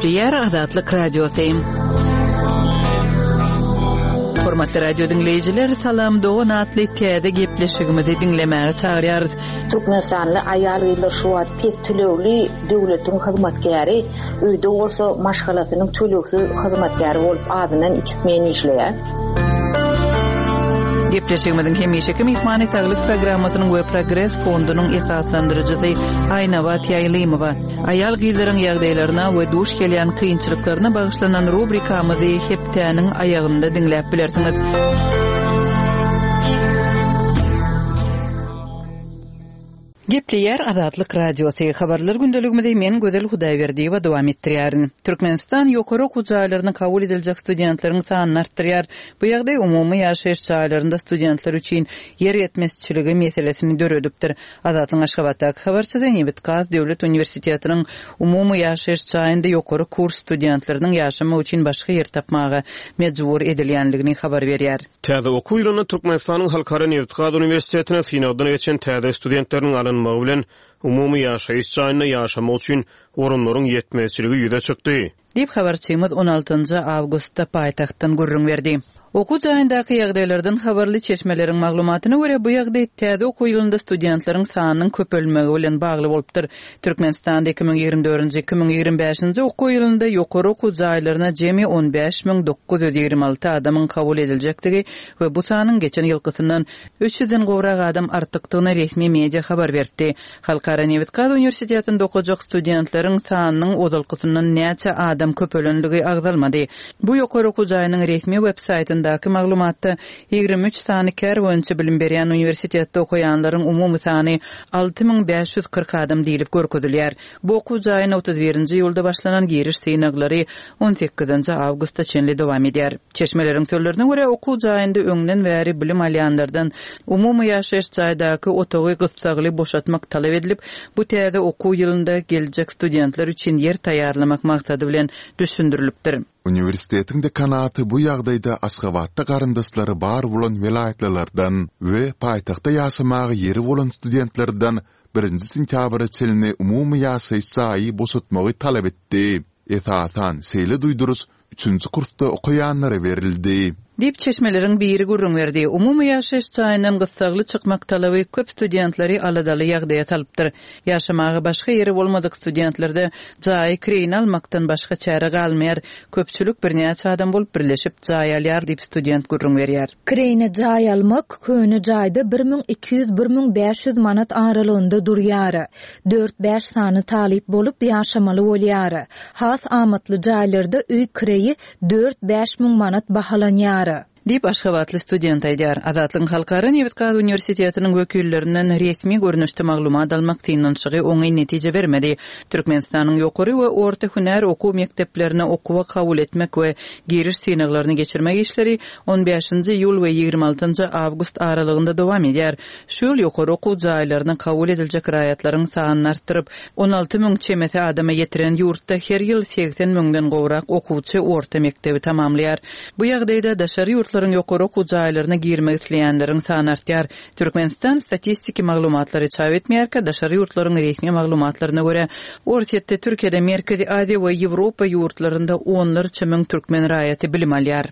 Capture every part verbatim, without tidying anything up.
Gepleyer Azatlyk Radiosu. Hormatly radio dinleyijiler, salam doğan atly täze gepleşigimizi dinlemäge çagyrýarys. Türkmenistanyň aýalgylar şu wagt pes tölegli döwletiň hyzmatkäri, öýde bolsa maşgalasynyň tölegsi hyzmatkäri bolup adynan ikismeni işleýär. Gepleşigimizin hemişeki mehmany saglyk programmasynyň we Progress fondunyň esaslandyrjysy Aýnawa Tiýaýlymowa aýal gyzlaryň ýagdaýlaryna we duş gelýän kynçylyklaryna bagyşlanan rubrikamyzy heptäniň aýagynda dinläp bilersiňiz. Gepleyer Azatlyk Radiosu habarlar gündeligimizde men Gözel Hudaýberdiýewa dowam etdirýärin. Türkmenistan ýokary okuw jaýlaryna kabul ediljek studentlaryň sanyny artdyrýar. Bu ýagdaý umumy ýaşaýyş jaýlarynda studentler üçin ýer ýetmezçiligi meselesini döredipdir. Azatlyň Aşgabatdaky habarçysy Nebet Gaz Döwlet Uniwersitetiniň umumy ýaşaýyş jaýynda ýokary kurs studentlarynyň ýaşamy üçin başga ýer tapmagy mejbur edilýänligini habar berýär. Täze okuw ýylyna Türkmenistanyň Halkara Nebet Gaz Uniwersitetine finaldan geçen täze studentleriň alınmagy bilen umumy ýaşaýyş jaýyna ýaşamak üçin orunlaryň ýetmezçiligi ýüze çykdy. Dip habarçymyz on altynjy awgustda paýtagtdan gurrun berdi. Okuw jaýyndaky ýagdaýlardan habarly çeşmeleriň maglumatyna görä bu ýagdaý täze okuw ýylynda studentlaryň sanynyň köpelmegi bilen bagly bolupdyr. Türkmenistanda iki ming ýigirme dördünji iki ming ýigirme beşinji okuw ýylynda ýokary okuw jaýlaryna jemi on beş miň dokuz ýüz ýigirme alty adamyň kabul ediljekdigi we bu sanyň geçen ýylkysyndan üç ýüzden gowrak adam artykdygyny resmi media habar berdi. Halkara Nebet Gaz Uniwersitetinde okujak studentlaryň sanynyň ozalkysyndan näçe adam köpelenligi agzalmady. Bu ýokary okuw jaýynyň resmi websaýtynda Daky maglumatda ýigirme üç sany kär boýunça bilim berýän uniwersitetde okuýanlaryň umumy sany alty miň beş ýüz kırk adam diýilip görkezilýär. Bu okuw jaýyny otuz birinji ýylda başlanan giriş synaglary on sekizinji awgustda çenli dowam edýär. Çeşmeleriň sözlerine görä okuw jaýynda öňden bäri bilim alýanlardan umumy ýaşaýyş jaýdaky otagy gysgagly boşatmak talap edilip, bu täze okuw ýylynda geljek studentler üçin ýer taýýarlamak maksady bilen düşündirilipdir. Uniwersitetiň dekanaty bu ýagdaýda Aşgabatda garyndaşlary bar bolan vilayetlerden we paýtagtda ýaşamagy ýeri bolan studentlerden birinji sentýabra çelini umumy ýaşaýyş jaýy boşatmagy talap etdi. Esasan seýle duýdurus üçünji kursda okuýanlara berildi. Dip çeşmeleriň biri gurrun berdi. Umumy ýaşaýyş jaýyndan gysgagly çykmak talaby köp studentleri aladaly ýagdaýa talypdyr. Ýaşamagy başga ýeri bolmadyk studentlerde jaý kirin almakdan başga çäre galmaýar. Köpçülik birnäçe adam bolup birleşip jaý alýar diýip student gurrun berýär. Kirine jaý almak köni jaýda bir miň iki ýüz bir miň beş ýüz manat aralygynda durýar. dört beş sany talyp bolup ýaşamaly bolýar. Has amatly jaýlarda üý kireyi dört beş miň manat bahalanýar. Dip Aşgabatly student aýdýar. Azatlyň Halkara Nebet Gaz Uniwersitetiniň wekillerinden resmi görnüşde maglumat almak tynançygy oňy netije bermedi. Türkmenistanyň ýokary we orta hünär okuw mekdeplerine okuwa kabul etmek we giriş synaglaryny geçirmek işleri on beşinji ýyl we ýigirme altynjy awgust aralygynda dowam edýär. Şu ýyl ýokary okuw jaýlaryna kabul ediljek raýatlaryň sanyny artdyryp on alty miň çemete adama ýetiren ýurtda her ýyl seksen miňden gowrak okuwçy orta mekdebi tamamlaýar. Bu ýagdaýda daşary ýurtlaryň ýokary okuw jaýlaryna girmek isleýänleriň sany artýar. Türkmenistan statistiki maglumatlary çap etmeýärkä, daşary ýurtlaryň resmi maglumatlaryna görä, ortatda Türkiýede Merkezi Aziýa we Ýewropa ýurtlarynda onlarça miň türkmen raýaty bilim alýar.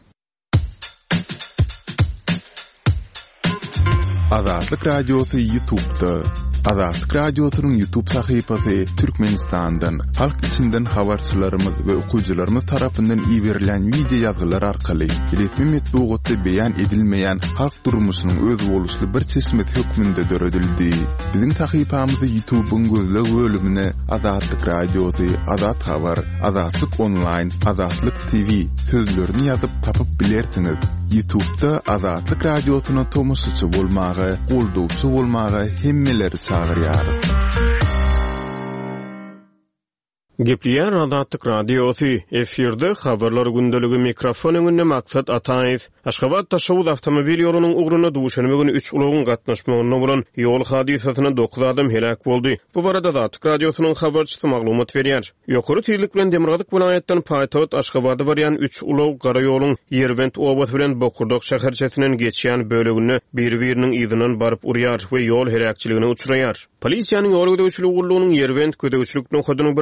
Azatlyk Radiosu YouTube'da. Azatlyk Radiosynyň YouTube sahypasy Türkmenistandan, halk içinden habarçylarymyz we okuwçylarymyz tarapyndan ýiberilen video ýazgylar arkaly resmi metbuatda beýan edilmeýän halk durmuşynyň öz boluşly bir çeşmet hökmünde döredildi. Biziň sahypamyzy YouTube'un gözleg bölümine Azatlyk Radiosu, Azat Habar, Azatlyk Online, Azatlyk T V sözlerini ýazyp tapyp bilersiňiz. YouTube'da Azatlyk Radiosyna tomusçy bolmagy, goldowçy bolmagy hemmeleri çagyrýar. Gepleyer Azatlyk Radiosu efirde habarlar gündeligi mikrofon öňünde Maksat Ataýew. Aşgabat taşawuz awtomobil ýolunyň ugruna duşanmagyn üç ulagyň gatnaşmagyna bolan ýol hadisasyna dokuz adam helak boldy. Bu barada Azatlyk Radiosynyň habarçysy maglumat berýär. Ýokary tezlik bilen Demirgazyk vilayetden paýtagat Aşgabada barýan üç ulag gara ýoluň Ýerbent obasy bilen Bokurdok şäherçesinden geçýän bölегine bir-biriniň ýyzynyň baryp urýar we ýol helakçylygyna uçuraýar. Polisiýanyň ýol gödäwçiligi gurulunyň Ýerbent gödäwçilik nokadyny bir afetçi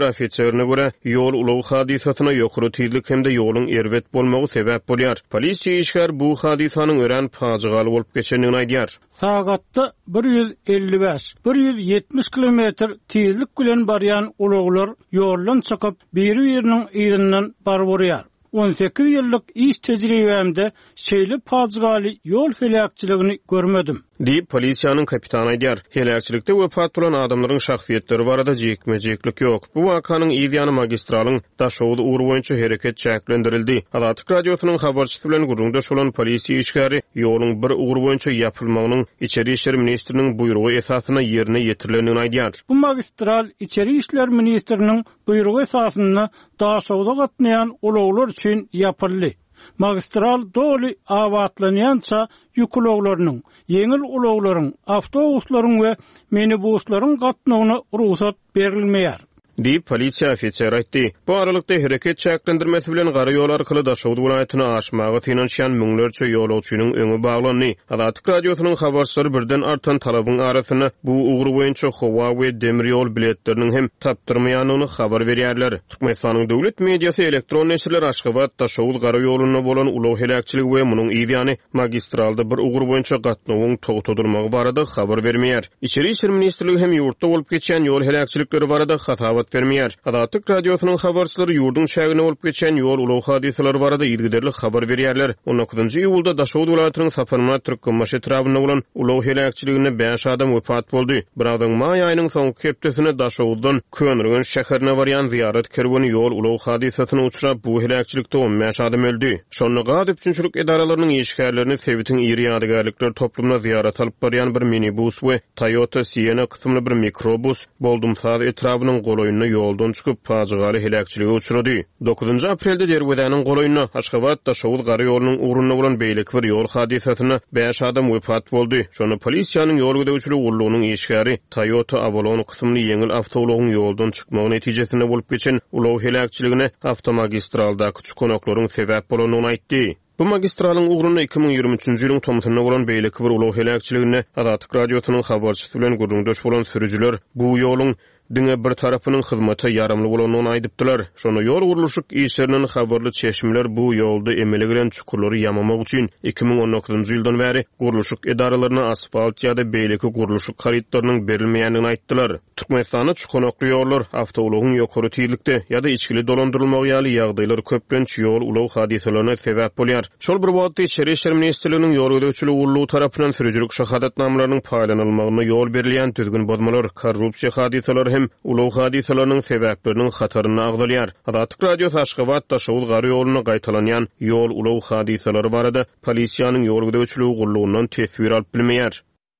gösterine göre yol ulaw hadisasyna ýokary tezlik hemde ýoluň erwet bolmagy sebäp bolýar. Polisiýa işgär bu hadisanyň ören pajagaly bolup geçendigini aýdýar. Sagatda bir yüz elli beş bir yüz yetmiş kilometr tezlik bilen barýan ulaglar ýoldan çykyp bir-biriniň ýerinden barborýar. on sekiz ýyllyk iş tejribemde şeýle pajagaly ýol helakçylygyny görmedim. Diýip polisiýanyň kapitany aýdýar. Helakçylykda wepat bolan adamlaryň şahsiýetleri barada jekmejeklik ýok. Bu wakanyň ýygyny magistralyň daşowdy ugur boýunça hereket çäklendirildi. Azatlyk radiosynyň habarçysy bilen gurrundaş bolan polisiýa işgäri ýoluň bir ugur boýunça ýapylmagynyň Içeri işler ministriniň buýrugy esasyna ýerine ýetirilýändigini aýdýar. Bu magistral Içeri işler ministriniň buýrugy esasyna daşowda gatnaýan ulaglar üçin ýapyldy. Magistral doli awatlanýança ýükloglarynyň, yeňil ulaglaryň, awtobuslaryň we minibuslaryň gatnawyna ruhsat berilmeýär. Diýip polisiýa ofiseri aýtdy. Bu aralykda hereket çäklendirmesi bilen gara ýol arkaly Daşowdy welaýatyna aşmagy finansiýan müňlerçe ýolagçynyň öňü baglandy. Azatlyk radiosynyň habarçylary birden artan talabyň arasyna bu ugur boýunça howa we demir ýol biletleriniň hem tapdyrmaýanyny habar berýärler. Türkmenistanyň döwlet mediýasy elektron neşirler Aşgabat Daşowdy gara ýoluna bolan ulaw helakçylygy we munyň ýygyny magistralda bir ugur boýunça gatnawyň togtadyrmagy barada habar bermeýär. İçeri işler ministrligi hem ýurtda bolup geçen ýol helakçylykları barada hatabat vermeýär. Azatlyk radiosynyň habarçylary ýurdun şägine bolup geçen ýol ulaw hadisalary barada ýygyderlik habar berýärler. on dokuzunçy iýulda Daşowdy welaýatynyň Saparmat Türkmenmaşy etrabyna bolan ulaw helakçylygyna beş adam wepat boldy. Birazdan maý aýynyň soňky hepdesine Daşowdydan Könürgen şäherine barýan ziyaret kerwany ýol ulaw hadisasyna uçrap bu helakçylykda on beş adam öldü. Şonu gady üçinçilik edaralarynyň işgärlerini Sewitin ýeri ýadygärlikler toplumuna ziyaret alyp barýan bir minibus we Toyota Sienna kysymly bir mikrobus Boldumsaz etrabynyň goloýuny ýoldan çykyp pajagaly helakçylyga uçrady. dokuzunçy aprelde Derwedanyň goloýuny Aşgabat Daşowdy gara ýolunyň ugruna bolan beýlik bir ýol hadisasyna beş adam wepat boldy. Şonu polisiýanyň ýol güdäwçiligi urlugynyň işgäri Toyota Avalon kysymly ýeňil awtobulagyň ýoldan çykmagy netijesinde bolup geçen ulaw helakçylygyna awtomagistraldaky çykonaklaryň sebäp bolanyny aýtdy. Bu magistralın ugruna iki bin ýygrimi üçinçi ýylyň tomsyna bolan beýlik bir ulaw helakçylygyny Azatlyk radiosynyň habarçysy bilen gurrundaş bolan sürüjüler bu ýoluň diňe bir tarapynyň hyzmaty ýaramly bolanyny aýdypdylar. Şonu ýol guruluşyk işleriniň habarly çeşmeler bu ýolda emele giren çukurlary ýamamak üçin iki bin on dokuzunçy ýyldan bäri guruluşyk edaralaryna asfalt ýa-da beýleki guruluşyk haritlarynyň berilmeýändigini aýtdylar. Türkmenistanyň çukonokly ýollar, awtobulagyň ýokary tezlikde ýa-da içkili dolandyrylmagy ýaly ýagdaýlar köplenç ýol ulaw hadisalaryna sebäp bolýar. Şol bir wagtda Içeri işler ministrliginiň ýol güdäwçiligi urlugy tarapyndan sürüjülük şahadatnamalarynyň paýlanylmagyna ýol berilýän düzgün bodmalar, korrupsiýa hadisalary hem ulaw hadisalarynyň sebäpleriniň hataryny agdalýar. Azatlyk radiosu Aşgabat Daşowdy gara ýoluny gaýtalanýan ýol ulaw hadisalary barada polisiýanyň ýol güdäwçiligi gurulugyndan tesbir alyp bilmeýär.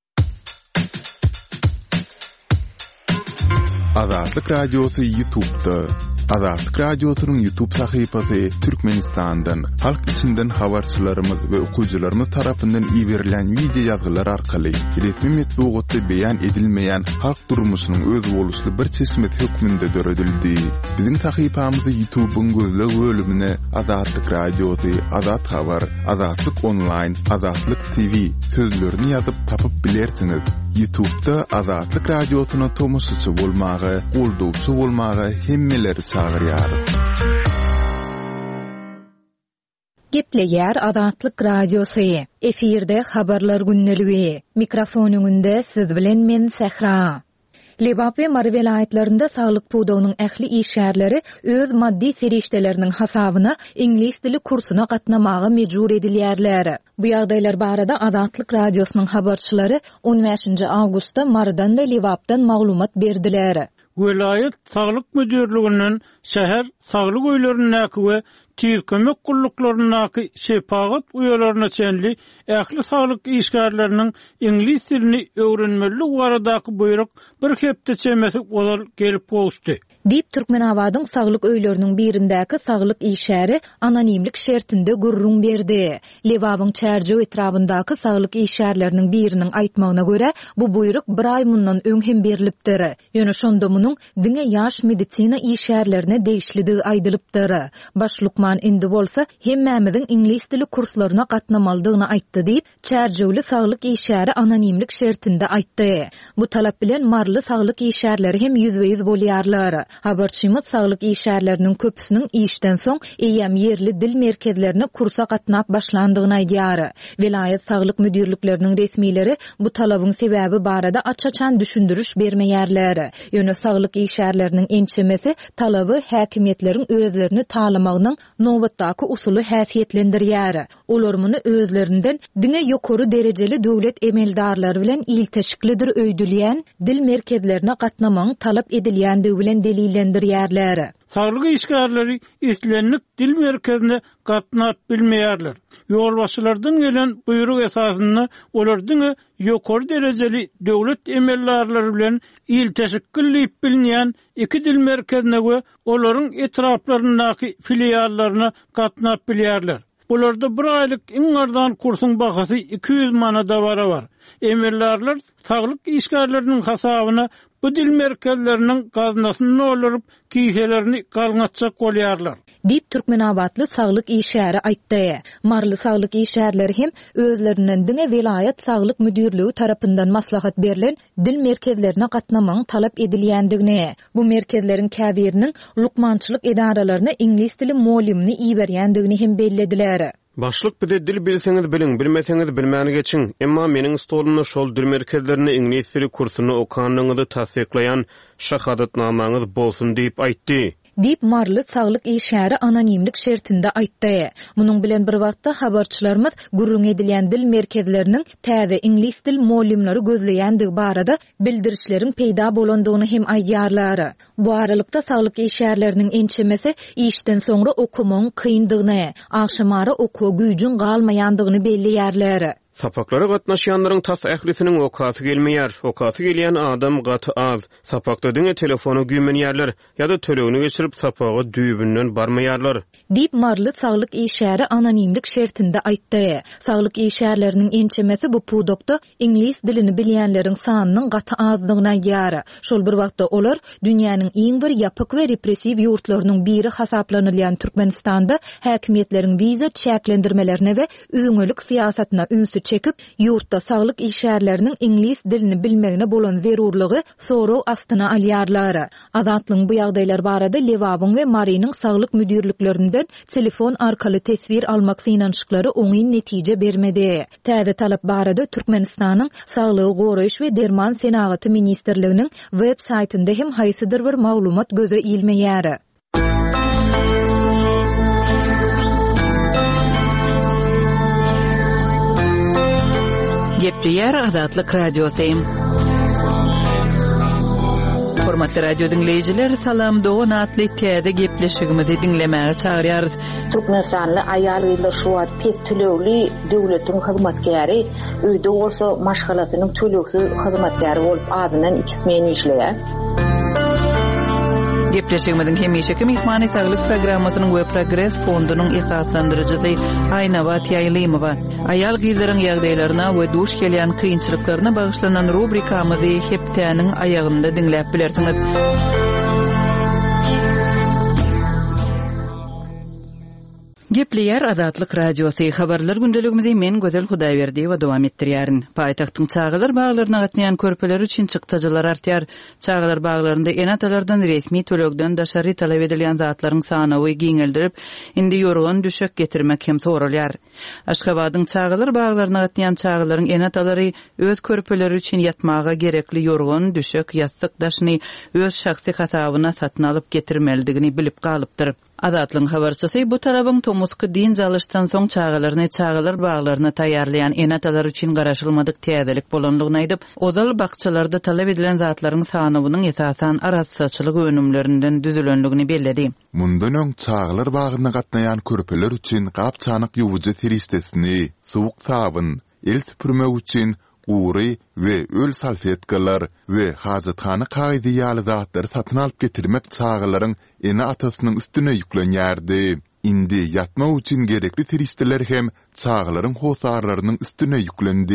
Azatlyk radiosu YouTube'da. Azatlyk radiosynyň YouTube sahypasy Türkmenistandan, halk içinden habarçylarymyz we okuwçylarymyz tarapyndan ýiberilen video ýazgylar arkaly resmi metbuatda beýan edilmeýän halk durmuşynyň öz boluşly bir çeşmet hökmünde döredildi. Biziň sahypamyzda YouTube'un gözle bölümine Azatlyk radiosu, Azat habar, Azatlyk online, Azatlyk T V sözlerini ýazyp tapyp bilersiňiz. YouTube'da Azatlyk radiosyna tomoşçy bolmagy, goldowçy bolmagy hemmeleri çağırýar. Gepleýär Azatlyk radiosu. Efirde habarlar günneligi. Mikrofonyňynda siz bilen men Sehra. Lebap we Mary welaýatlarynda saglyk puwdawynyň ähli işgärleri öz maddi serişdeleriniň hasabyna ingliz dili kursuna gatnamagy mejbur edilýärler. Bu ýagdaýlar barada Azatlyk radiosynyň habarçylary on beşinçi awgustda Marydan we Lebapdan maglumat berdiler. Welaýat saglyk müdürliginiň şäher saglyk öýlerindäki we tiýil kömek gulluklaryndaky şepagat uýalaryna çenli ähli saglyk işgärleriniň ingliz dilini öwrenmeli baradaky buyruk bir hepde çemesi bolar gelip bolşdy. Diýip Türkmenabadyň saglyk öýleriniň birindäki saglyk işgäri anonimlik şertinde gurrun berdi. Lewabyň çärje etrabyndaky saglyk işgärleriniň biriniň aýtmagyna görä, bu buyruk bir ay mundan öň hem berilipdir. Ýöne şonda munyň diňe ýaş medisina işgärlerine degişligi aýdylypdyr. Başlyk Lukman indi bolsa hemmämizin ingliz dili kurslaryna gatnamalydygyny aýtdy diýip çärjewli saglyk işäri anonimlik şertinde aýtdy. Bu talap bilen marly saglyk işärleri hem yüzde yüz bolýarlar. Habarçymyz saglyk işärleriniň köpüsiniň işden soň eýem yerli dil merkezlerine kursa gatnap başlandygyny aýdýar. Vilayet saglyk müdürlükleriniň resmileri bu talabyň sebäbi barada açaçan düşündürüş bermeýärler. Ýöne saglyk işärleriniň ençemesi talaby häkimetleriň özlerini talamagynyň nowatdaky usuly häsiýetlendirýär. Olar muny özlerinden diňe ýokary derejeli döwlet emeldarlary bilen ilteşiklidir öýdülýän dil merkezlerine gatnamagyň talap edilýändigi bilen delillendirýärler. Saglyk işgärleri islenlik dil merkezine gatnap bilmeýärler. Ýolbaşçylardan gelen buyruk esasyny olardyň ýokary derejeli döwlet emeldarlary bilen ilteşiklik bilinýän iki dil merkezine we olaryň etraplaryndaky filiallaryna gatnap bilýärler. Bularda bir aylyk iň ardan kursyň bahasy iki yüz manada barar. Emeldarlar saglyk işgärleriniň hasabyna bu dil merkezlerinin gaznasyny olaryp kiýselerini galňatjak bolýarlar. Dip Türkmenabatly saglyk işäri aýtdy. Marly saglyk işärleri hem özlerinden diňe vilayet saglyk müdürligi tarapyndan maslahat berilen dil merkezlerine gatnamagyň talap edilýändigini, bu merkezleriň käbiriniň lukmançylyk edaralaryna ingliz dili molimini iýberýändigini hem bellediler. Başlyk bize dil bilseňiz biliň, bilmeseňiz bilmäni geçiň. Emma meniň stolumda şol dil merkezlerini ingliz dili kursyny okanyňyzy tasdiklaýan şahadatnamaňyz bolsun diýip aýtdy. Dip marly saglyk işäri anonimlik şertinde aýtdy. Munyň bilen bir wagtda habarçylarymyz gurrun edilýän dil merkezleriniň täze ingliz dil molimleri gözleýändigi barada bildirişleriň peýda bolandygyny hem aýdýarlar. Bu aralykda saglyk işärleriniň ençemesi işden soňra okumagyň kyndygyny, agşamary okuw güýjüň galmaýandygyny belliýärler. Sapaklara gatnaşýanlaryň tas ählisiniň okasy gelmeýär. Okasy gelýän adam gaty az. Sapakda diňe telefonu güýmenýärler ýa-da tölegini geçirip sapagy düýbünden barmaýarlar. Dip marly saglyk işäri anonimlik şertinde aýtdy. Saglyk işärleriniň ençemesi bu pudokda ingliz dilini bilýänleriň sanynyň gaty azdygyna aýdýar. Şol bir wagtda olar dünýäniň iň bir ýapyk we repressiw ýurtlarynyň biri hasaplanylýan Türkmenistanda häkimetleriň wiza çäklendirmelerine we üzüňelik siýasatyna ünsü çekip yurtda saglyk işärleriniň ingliz dilini bilmegine bolan zerurlygy soraw astyna alýarlar. Azatlyň bu ýagdaýlar barada Lewabyň we Marynyň saglyk müdürliklerinden telefon arkaly tesbir almak synanşyklary oňy netije bermedi. Täze talap barada Türkmenistanyň Saglygy goraýyş we derman senaty ministrliginiň web saýtynda hem haýsydyr bir maglumat göze ilmeýär. Gepleýär Azatlyk radiosu. Hormatly radio dinleyijiler, salam dogan atly täze gepleşigimizi dinlemäge çagyrýarys. Türkmenistanly aýal ýyllar şuwat pes tölegli döwletiň hyzmatkäri, öýde bolsa maşgalasynyň töleksiz hyzmatkäri bolup adynan ikismen işleýär. Gepleşigimiziň hemişeki mehmany saglyk programmasynyň we Progress fondunyň esaslandyrjysy Aýnabat Ýaýlymowa. Aýal gyzlaryň ýagdaýlaryna we duş gelýän kynçylyklaryna bagyşlanan rubrikamyzy hepdäniň aýagynda dinläp bilersiňiz. Gepleýär Azatlyk radiosu. Habarlar gündeligimizi men Gözel Hudaýberdi we dowam etdirýärin. Paýtagtyň çağılar baglaryna gatnaýan körpeler üçin çykdyjylar artýar. Çağılar baglarynda enatalardan resmi tölegden daşary talap edilen zatlaryň sanawy giňeldirip, indi ýorgan düşek getirmek hem soralýar. Aşgabatyň çağılar baglaryna gatnaýan çağılaryň enatalary öz körpeleri üçin ýatmaga gerekli ýorgan düşek ýassyk daşyny öz şahsy hasabyna satyn alyp getirmelidigini bilip galypdyr. Azatlyň habarçysy bu talabyň tomusky din jalyşdan soň çağılaryny çağılar baglaryna taýýarlayan enatalar üçin garaşylmadyk täzelik bolanlygyny aýdyp, ozal bakçalarda talap edilen zatlaryň sanawynyň esasan arassaçylyk önümlerinden düzülenligini belledi. Mundan öň çağılar bagyna gatnaýan körpeler üçin gapçanyk ýuwjy teristesini, suwuk sabyn, el tüpürmek üçin gury we öl salfetkalar we hazathany kaýdy zatlary satyn alyp getirmek çağılaryň ene atasynyň üstüne ýüklenýärdi. Indi ýatmak üçin gerekli teristeler hem çağılaryň hosarlarynyň üstüne ýüklendi.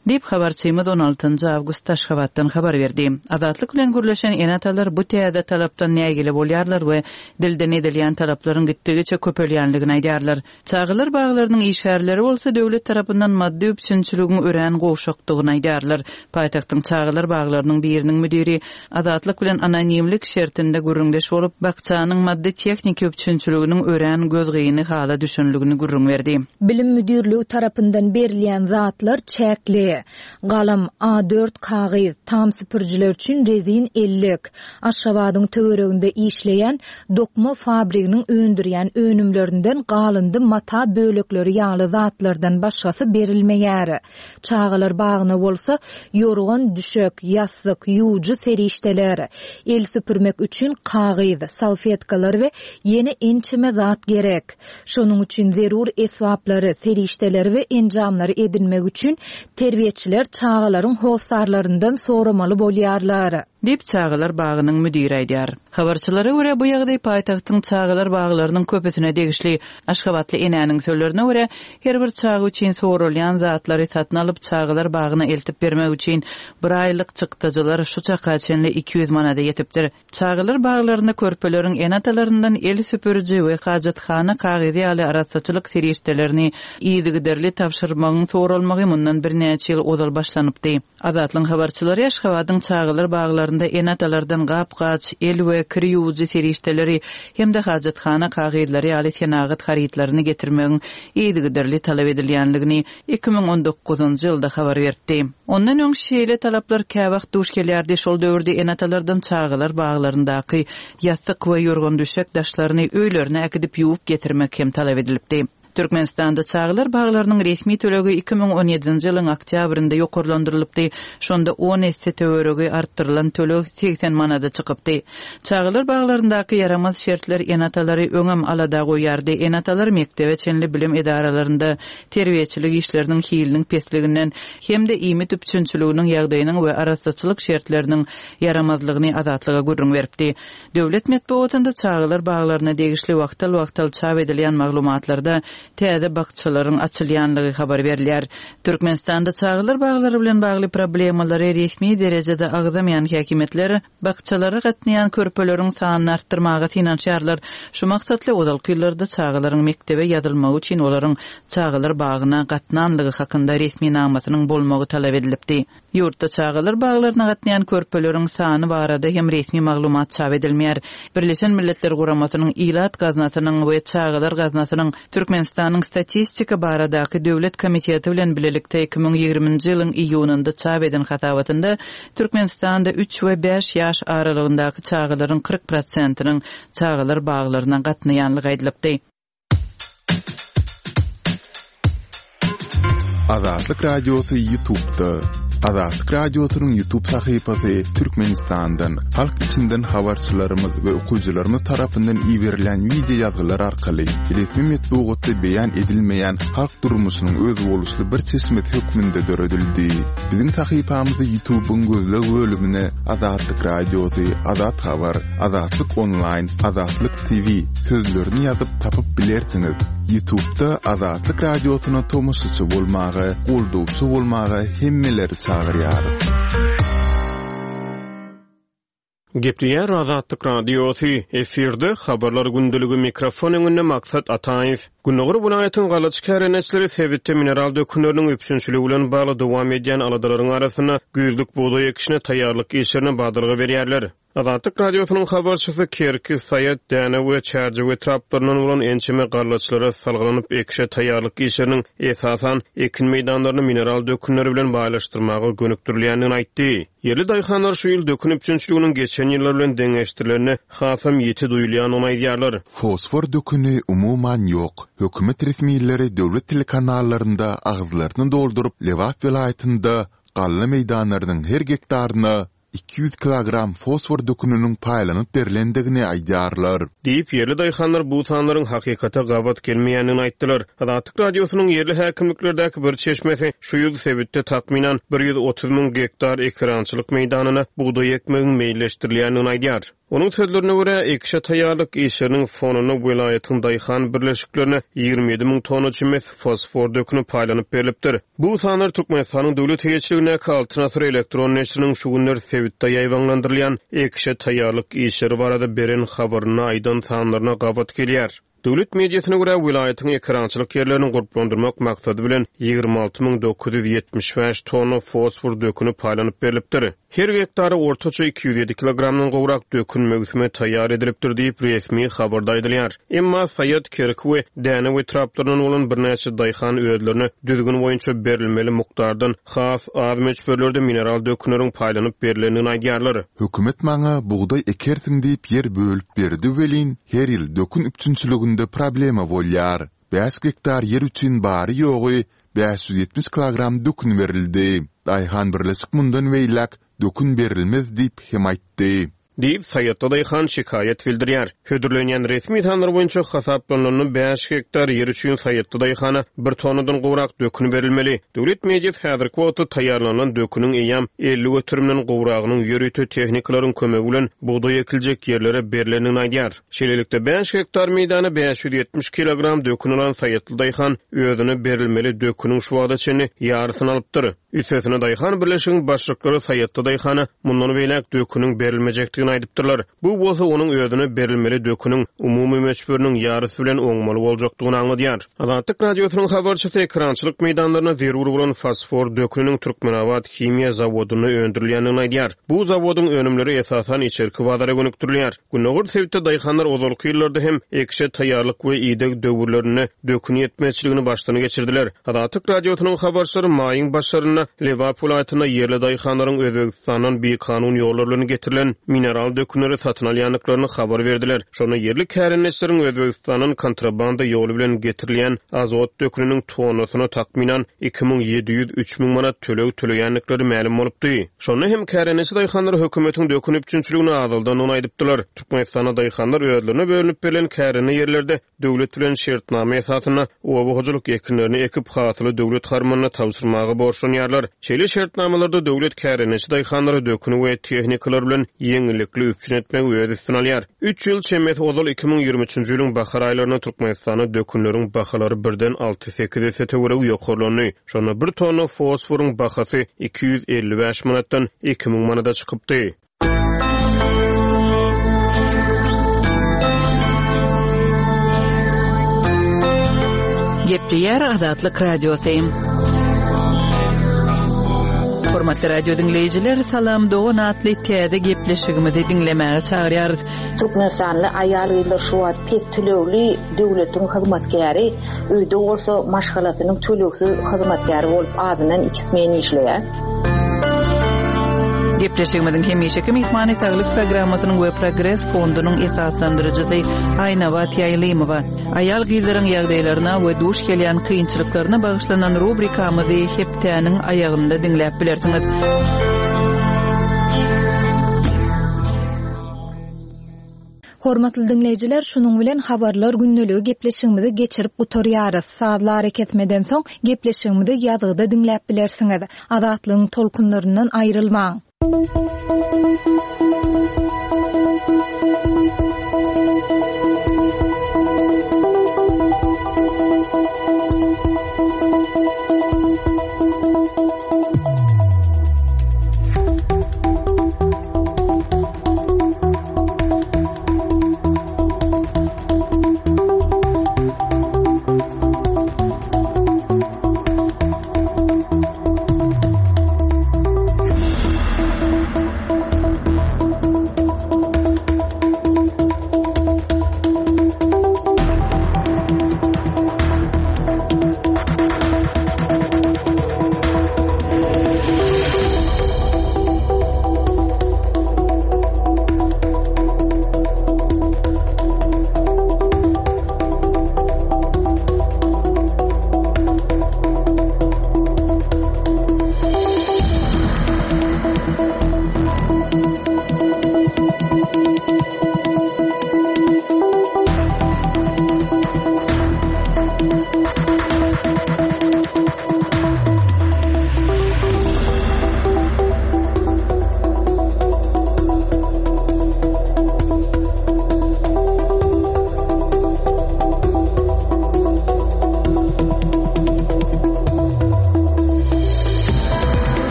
Dip habarçymyz on altynjy awgust Taşgabatdan habar berdi. Azatlyk bilen gürleşen enatalar bu täze talapdan nägili bolýarlar we dilden edilýän talaplaryň gitdigiçe köpelýänligini aýdýarlar. Çağılar baglarynyň işgärleri bolsa döwlet tarapyndan maddi üçinçiligiň ören gowşakdygyny aýdýarlar. Paýtagtyň Çağılar baglarynyň biriniň müdiri azatlyk bilen anonimlik şertinde gürrüňdeş bolup bakçanyň maddi tehnik üçinçiliginiň ören gözgeyini hala düşünligini gürrüň berdi. Bilim müdürlüğü tarapyndan berilýän zatlar çäkli. Galam A dört kagyz tam süpürjiler üçin rezin ellik. Aşgabatyň töwereginde işleýän dokma fabriginiň öndürýän önümlerinden galyndy mata bölekleri ýaly zatlardan başgasy berilmeýär. Çağılar bagyna bolsa yorgan düşek, ýassyk, ýuwjy serişdeler. El süpürmek üçin kagyz, salfetkalar we ýene ençime zat gerek. Şonuň üçin zerur eswaplary, serişdeler we enjamlary edinmek üçin terbiýetçiler çağılaryň howsarlaryndan soramaly bolýarlar. Dip Çağılar bagynyň müdiri aýdýar. Habarçylara görä bu ýagdaý paýtagtyň Çağılar baglarynyň köpesine degişli. Aşgabatly enäniň sözlerine görä her bir çağı üçin sorulýan zatlary satyn alyp Çağılar bagyna eltip bermek üçin bir aýlyk çykdyjylar şu çaka çenli iki yüz manada ýetipdir. Çağılar baglaryny körpeleriň enatalaryndan el süpürji we hajatxana kagyzy ýaly arasçylyk serişdelerini ýygyderli tapşyrmagyň sorulmagy mundan bir näçe ýyl ozal başlanypdy. Azatlyň habarçylary Aşgabatyň Çağılar baglaryny enatalardan gap-gaç, el we kirýüwji serişdeleri hem de hajatxana kagyzlary ýaly senagat haritlaryny getirmegiň ýygyderli talap edilýänligini iki ming on dokuzunjy ýylda habar berdi. Ondan öň şeýle talaplar käbaq duş gelýärdi. Şol döwürde enatalardan Çağılar baglaryndaky ýassyk we ýorgan düşek daşlaryny öýlerine äkidip ýuwup getirmek hem talap edilipdi. Türkmenistanda Çağılar baglarynyň resmi tölegi iki ming on ýedinji ýylyň oktýabrynda ýokarlandyrylypdy. Şonda on esse töweregi artdyrylan töleg seksen manada çykypdy. Çağılar baglaryndaky yaramaz şertler enatalary öňem alada goýardy. Enatalar mektebe çenli bilim edaralarynda terbiýetçilik işleriniň hiliniň pesliginden hem de ýmy tüpçünçiliginiň ýagdaýynyň we arasçylyk şertleriniň yaramazlygyny azatlyga gürrüň beripdi. Döwlet medeniýetinde Çağılar baglaryna degişli wagtal-wagtal çap edilýän maglumatlarda täze bakçylaryň açylýanlygy habar berilýär. Türkmenistanda Çağılar baglary bilen bagly problemalary resmi derejede agzamayan häkimetler bakçylara gatnaýan körpeleriň sanyny artdyrmaga finansiýarlar. Şu maksatly ozalky ýyllarda Çağılaryň mektebe ýazylmagy üçin olaryň Çağılar bagyna gatnanlygy hakynda resmi namasynyň bolmagy talap edilipdi. Ýurtda Çağılar baglaryna gatnaýan körpeleriň sany barada hem resmi maglumat çap edilmeýär. Birleşen Milletler Guramasynyň Ilat gaznasynyň we Çağılar gaznasynyň Türkmenistanyň statistika baradaky döwlet komiteti bilen bilelikde iki ming ýygrimiňji ýylyň iýunynda çap eden hatabatynda Türkmenistanda üç we beş ýaş aralygyndaky çağılaryň kırk prosentynyň Çağılar baglaryna gatnaýanlygy aýdylypdy. Azatlyk Radiosu YouTube'da. Azatlyk Radiosu'nun YouTube sahypasy Türkmenistandan, halk içinden habarçylarymyz we okuwçylarymyz tarapyndan iýerilen video ýazgylar arkaly resmi medeniýetde beýan edilmeýän halk durmuşynyň öz boluşly bir çeşmet hökmünde döredildi. Biziň sahypamyzy YouTube'un gözleg bölümine Azatlyk Radiosu, Azat Habar, Azatlyk Online, Azatlyk T V sözlerini ýazyp tapyp bilersiňiz. YouTube'da Azatlyk Radiosu'na tomoşaçy bolmagy, goldowçy bolmagy hemmeleri çağırýar. Gepliýär Azatlyk Radiosu efirde habarlar gündeligi mikrofon öňünde Maksat Ataýew. Günnägir vilayatyň galaçy kärenetleri sebitde mineral dökümleriniň öpüşünçiligi bilen bagly dowam edýän aladalaryň arasyna güýzlük buğday ekişine taýýarlyk işlerine badyrga berýärler. Azatlyk Radiosunyň habarçysy Kerki Sayat Däne we Çarjy we traplarynyň bolan ençime garlaçylara salgylanyp ekişe taýýarlyk işleriniň esasan ekin meýdanlaryny mineral dökümleri bilen baýlaşdyrmagy gönükdirilýändigini aýtdy. Yerli daýhanlar şu ýyl döküm üçinçiliginiň geçen ýyllar bilen deňeşdirilerini hasam ýeti duýulýan aýdýarlar. Fosfor dökünü umuman ýok. Hökümet resmiýetleri döwlet telekanallarynda agzlaryny doldurup Lewat vilayatynda galla meýdanlarynyň her gektaryna iki yüz kilogram fosfor dökününün paýlanyp berilendigini aýdýarlar. Diýip yerli daýhanlar bu sanlaryň hakykata gawat gelmeýänini aýtdylar. Azatlyk Radiosunyň yerli häkimliklerdäki bir çeşmesi şu ýyl sebitde takminan bir yüz otuz miň gektar ekrançylyk meýdanyna buğday ekmegiň meýilleşdirilýänini aýdýar. Onun sözlerine göre ekşe taýýarlyk işleriniň fonuny welaýatyň daýhan birleşiklerine ýygrimi ýedi miň tonna çimes fosfor dökünü paýlanyp berilipdir. Bu sanlar Türkmenistanyň döwlet heýetçiligine Alternatör elektron neşriniň şu günler Sewitde ýaýwanlandyrylýan ekşe taýýarlyk işleri barada beren habaryny aýdan sanlaryna gabat gelýär. Döwlet mediasyna görä vilayatyň ekrançylyk ýerlerini guruplandyrmak maksady bilen ýygrimi alty miň dokuz ýüz ýetmiş beş tonna fosfor dökünü paýlanyp berilipdir. Her hektary ortaça iki yüz yedi kilogramdan gowrak dökün mögüsüme taýýar edilipdir diýip resmi habarda aýdylýar. Emma Saýat Kerkwe däne we traplarynyň bolan birnäçe daýhan öýlerini düzgün boýunça berilmeli mukdardan has az meçberlerde mineral dökünleriň paýlanyp berilenini aýdýarlar. Hökümet maňa buğday ekersiň diýip ýer bölüp berdi welin her ýyl dökün üçinçiliginde problema bolýar. beş hektar yer üçin bary ýogy beş yüz ýetmiş kilogram dökün berildi. Daýhan birleşik mundan weýlak dökün berilmez diýip hem aýtdy. Diýip Saýatda daýhan şikayet bildirýär. Hödürlenýän resmi sanlar boýunça hasaplanan beş hektar yer üçin Saýatda daýhana bir tonnadan gowrak dökün berilmeli. Döwlet mediasy häzirki wagtda taýýarlanan döküniň eýam elli götürümden gowragynyň ýörütü tehnikalaryň kömegi bilen buğday ekiljek ýerlere berilenini aýdýar. Şeýlelikde beş hektar meýdany beş yüz ýetmiş kilogram dökün alan Saýatda daýhan özüne berilmeli döküniň şu wagda çeni ýarysyny alypdyr. Üstesine daýhan birleşigiň başlyklary Saýatda daýhana mundan beýlek döküniň berilmejekdigini aýdypdyrlar. Bu bolsa onuň özüne berilmeli döküniň umumy meçberiniň ýarysy bilen oňmaly boljakdygyny aňladýar. Azatlyk radiosynyň habarçysy ekrançylyk meýdanlaryna zerur bolan fosfor döküniniň Türkmenabad Kimya zawodyna öndürilýänini aýdýar. Bu zawodyň önümleri esasan içerki bazara gönükdirilýär. Günnägir Sewitde daýhanlar ozalky ýyllarda hem ekşe taýýarlyk we ýedek döwürlerini dökün ýetmezçiligini başlyna geçirdiler. Azatlyk radiosynyň habarçylary maýyň başlaryna Liverpool aýtyna ýerli daýhanlaryň Özbegistandan bir kanun ýollaryny getirilen mineral dökünleri satyn alýanlyklaryny habar berdiler. Şonu yerli kärenleşleriň Özbegistanyň kontrabanda ýoly bilen getirilýän azot döküniniň tonnasyna takminan iki miň ýedi ýüz üç miň manat töleg töleýänlikleri ma'lum bolupdy. Şonu hem kärenleşi daýhanlar hökümetiň dökün üçinçiligini azaldan onaýdypdylar. Türkmenistana daýhanlar öýlerini bölünip berilen käreni ýerlerde döwlet bilen şertname esasyna owagyjylyk ekinlerini ekip hasıly döwlet harmanyna tapşyrmagy borçlanýarlar. Çeli şertnamelerde döwlet kärenleşi daýhanlary dökünü we tehnikalar bilen ýeňillikli üçin etmek öýde sunalýar. üç ýyl çemmet ozal iki miň ýygrimi üçinji ýylyň bahar aýlaryna Türkmenistana dökünleriň bahalary birden alty sekiz есе töwereg ýokarlandy. Şonu bir tonna fosforyň bahasy iki yüz elli beş manatdan iki miň manata çykypdy. Gepleýär Azatlyk radiosu. Hormatly radio dinleyijiler, salam dogan atly täze gepleşigimizi dinlemäge çagyrýarys. Türkmenistanly aýal ýyllar şu wagt pes tölegli döwletiň hyzmatkäri, öýde bolsa maşgalasynyň töleksiz hyzmatkäri bolup adynan ikismen işleýär. Gepleşigimizin hemişeki mehmany saglyk programmasynyň we Progress fondunyň esaslandyrjysy Aýnawa Tiýaýlymowa aýal gyzlaryň ýagdaýlaryna we duş gelýän kynçylyklaryna bagyşlanan rubrikamyzy hepdäniň aýagynda dinläp bilersiňiz. Hormatly dinleyijiler, şunuň bilen habarlar günneligi gepleşigimizi geçirip gutarýarys. Saatlar hareketmeden soň gepleşigimizi ýazgyda dinläp bilersiňiz. Azatlygyň tolkunlaryndan aýrylmaň.